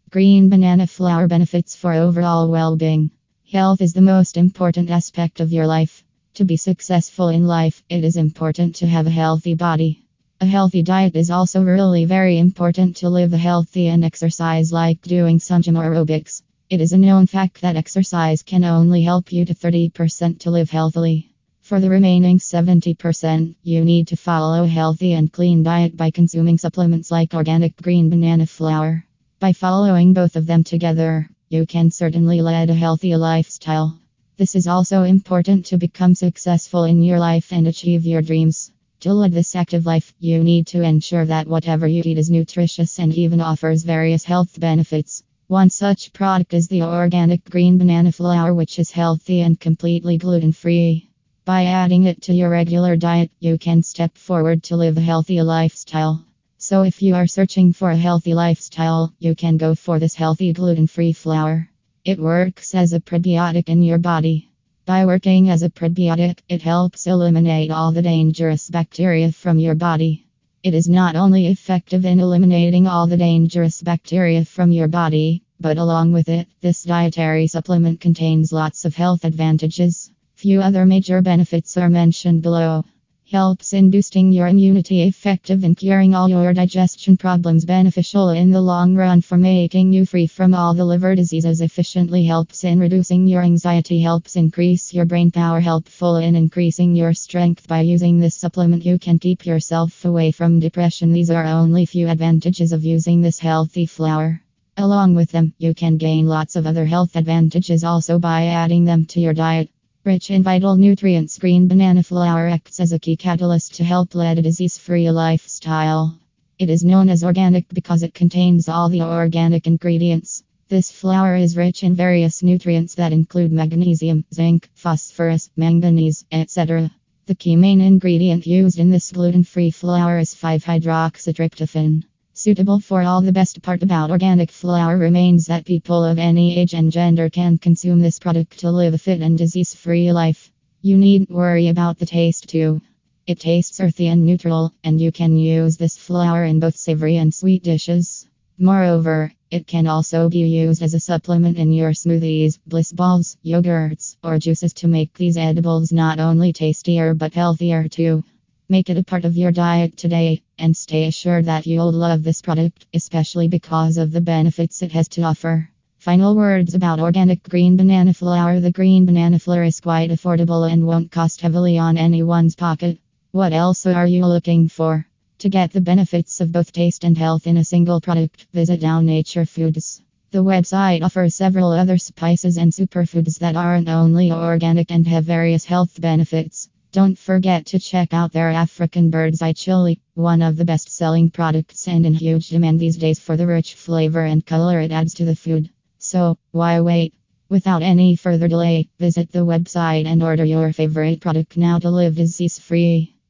Green banana flour benefits for overall well being. Health is the most important aspect of your life. To be successful in life, it is important to have a healthy body. A healthy diet is also really very important to live a healthy and exercise, like doing some gym aerobics. It is a known fact that exercise can only help you to 30% to live healthily. For the remaining 70%, you need to follow a healthy and clean diet by consuming supplements like organic green banana flour. By following both of them together, you can certainly lead a healthy lifestyle. This is also important to become successful in your life and achieve your dreams. To lead this active life, you need to ensure that whatever you eat is nutritious and even offers various health benefits. One such product is the organic green banana flour, which is healthy and completely gluten-free. By adding it to your regular diet, you can step forward to live a healthy lifestyle. So if you are searching for a healthy lifestyle, you can go for this healthy gluten-free flour. It works as a prebiotic in your body. By working as a prebiotic, it helps eliminate all the dangerous bacteria from your body. It is not only effective in eliminating all the dangerous bacteria from your body, but along with it, this dietary supplement contains lots of health advantages. Few other major benefits are mentioned below. Helps in boosting your immunity, effective in curing all your digestion problems, beneficial in the long run for making you free from all the liver diseases, efficiently helps in reducing your anxiety, helps increase your brain power, helpful in increasing your strength. By using this supplement, you can keep yourself away from depression. These are only few advantages of using this healthy flour. Along with them, you can gain lots of other health advantages also by adding them to your diet. Rich in vital nutrients, green banana flour acts as a key catalyst to help lead a disease-free lifestyle. It is known as organic because it contains all the organic ingredients. This flour is rich in various nutrients that include magnesium, zinc, phosphorus, manganese, etc. The key main ingredient used in this gluten-free flour is 5-hydroxytryptophan. Suitable for all. The best part about organic flour remains that people of any age and gender can consume this product to live a fit and disease-free life. You needn't worry about the taste too. It tastes earthy and neutral, and you can use this flour in both savory and sweet dishes. Moreover, it can also be used as a supplement in your smoothies, bliss balls, yogurts, or juices to make these edibles not only tastier but healthier too. Make it a part of your diet today, and stay assured that you'll love this product, especially because of the benefits it has to offer. Final words about organic green banana flour. The green banana flour is quite affordable and won't cost heavily on anyone's pocket. What else are you looking for? To get the benefits of both taste and health in a single product, visit Down Nature Foods. The website offers several other spices and superfoods that aren't only organic and have various health benefits. Don't forget to check out their African bird's eye chili, one of the best-selling products and in huge demand these days for the rich flavor and color it adds to the food. So, why wait? Without any further delay, visit the website and order your favorite product now to live disease-free.